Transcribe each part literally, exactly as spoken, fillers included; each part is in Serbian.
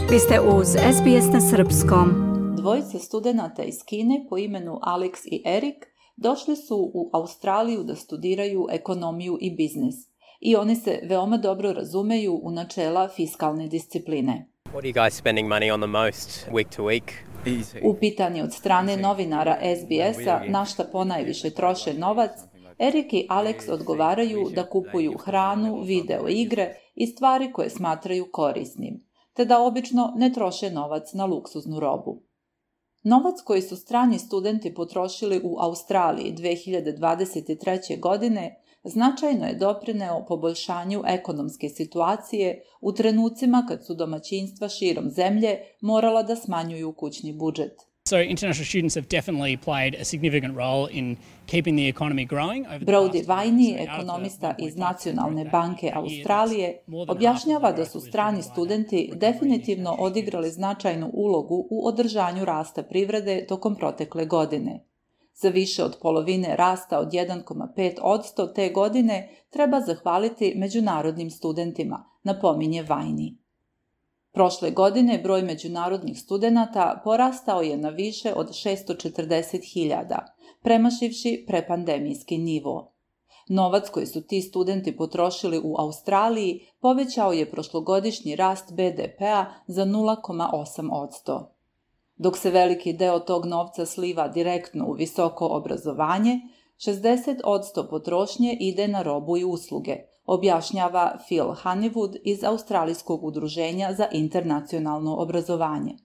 Vi ste uz S B S na srpskom. Dvojica studenata iz Kine po imenu Alex i Erik došli su u Australiju da studiraju ekonomiju i biznis. I oni se veoma dobro razumeju u načela fiskalne discipline. What are you guys spending money on the most week to week? Upitan je od strane novinara S B S-a na šta ponajviše troše novac, Erik i Alex odgovaraju da kupuju hranu, video igre i stvari koje smatraju korisnim, te da obično ne troše novac na luksuznu robu. Novac koji su strani studenti potrošili u Australiji dve hiljade dvadeset treće. godine značajno je doprineo poboljšanju ekonomske situacije u trenucima kad su domaćinstva širom zemlje morala da smanjuju kućni budžet. So international students have definitely played a significant role in keeping the economy growing. Brody Viney, ekonomista iz Nacionalne banke Australije, objašnjava da su strani studenti definitivno odigrali značajnu ulogu u održanju rasta privrede tokom protekle godine. Za više od polovine rasta od jedan zarez pet posto te godine treba zahvaliti međunarodnim studentima, napominje Viney. Prošle godine broj međunarodnih studenata porastao je na više od šesto četrdeset hiljada, premašivši prepandemijski nivo. Novac koji su ti studenti potrošili u Australiji povećao je prošlogodišnji rast B D P-a za nula zarez osam posto. Dok se veliki deo tog novca sliva direktno u visoko obrazovanje, šezdeset posto potrošnje ide na robu i usluge, objašnjava Phil Honeywood iz Australijskog udruženja za internacionalno obrazovanje.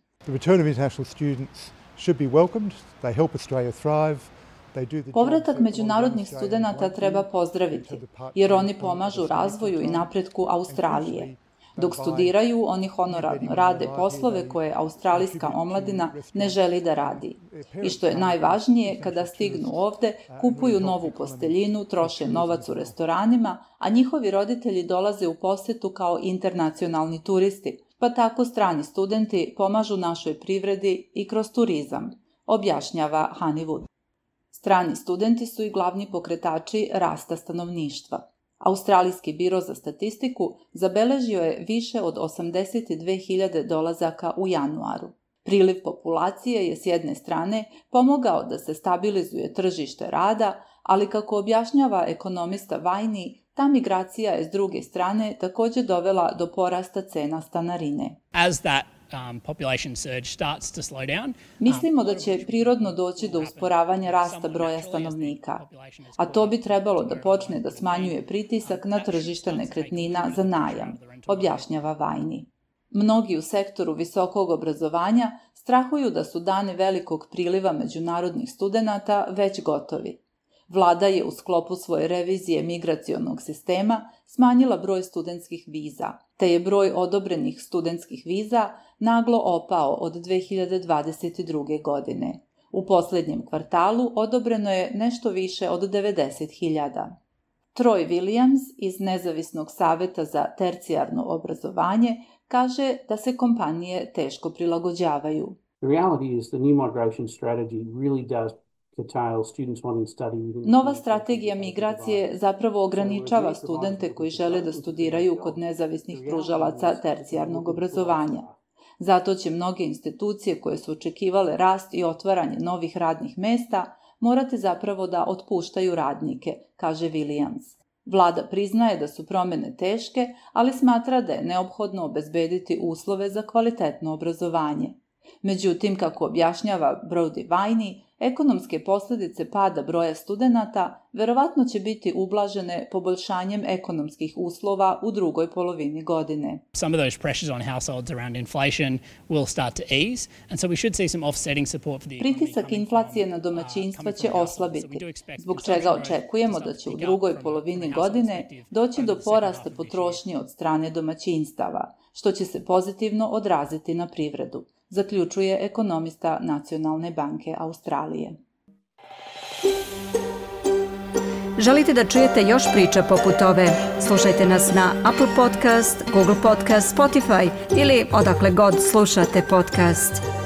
Povratak međunarodnih studenata treba pozdraviti, jer oni pomažu razvoju i napretku Australije. Dok studiraju, oni honorarno rade poslove koje australijska omladina ne želi da radi. I što je najvažnije, kada stignu ovde, kupuju novu posteljinu, troše novac u restoranima, a njihovi roditelji dolaze u posetu kao internacionalni turisti, pa tako strani studenti pomažu našoj privredi i kroz turizam, objašnjava Honeywood. Strani studenti su i glavni pokretači rasta stanovništva. Australijski biro za statistiku zabeležio je više od osamdeset dve hiljade dolazaka u januaru. Priliv populacije je s jedne strane pomogao da se stabilizuje tržište rada, ali kako objašnjava ekonomista Viney, ta migracija je s druge strane također dovela do porasta cena stanarine. As that Um, population surge starts to slow down. Mislimo da će prirodno doći do usporavanja rasta broja stanovnika, a to bi trebalo da počne da smanjuje pritisak na tržište nekretnina za najam, objašnjava Viney. Mnogi u sektoru visokog obrazovanja strahuju da su dani velikog priliva međunarodnih studenata već gotovi. Vlada je u sklopu svoje revizije migracionog sistema smanjila broj studentskih viza, te je broj odobrenih studentskih viza naglo opao od dve hiljade dvadeset druge. godine. U posljednjem kvartalu odobreno je nešto više od devedeset hiljada. Troy Williams iz Nezavisnog saveta za tercijarno obrazovanje kaže da se kompanije teško prilagođavaju. The reality is the new migration strategy really does Nova strategija migracije zapravo ograničava studente koji žele da studiraju kod nezavisnih pružalaca tercijarnog obrazovanja. Zato će mnoge institucije koje su očekivale rast i otvaranje novih radnih mesta morati zapravo da otpuštaju radnike, kaže Williams. Vlada priznaje da su promjene teške, ali smatra da je neophodno obezbediti uslove za kvalitetno obrazovanje. Međutim, kako objašnjava Brody Viney, ekonomske posljedice pada broja studenata verovatno će biti ublažene poboljšanjem ekonomskih uslova u drugoj polovini godine. Some of those pressures on households around inflation will start to ease, and so we should see some offsetting support for the economy. Pritisak inflacije na domaćinstva će oslabiti, zbog čega očekujemo da će u drugoj polovini godine doći do porasta potrošnje od strane domaćinstava, što će se pozitivno odraziti na privredu, zaključuje ekonomista Nacionalne banke Australije. Želite da čujete još priča poput ove? Slušajte nas na Apple Podcast, Google Podcast, Spotify ili odakle god slušate podcast.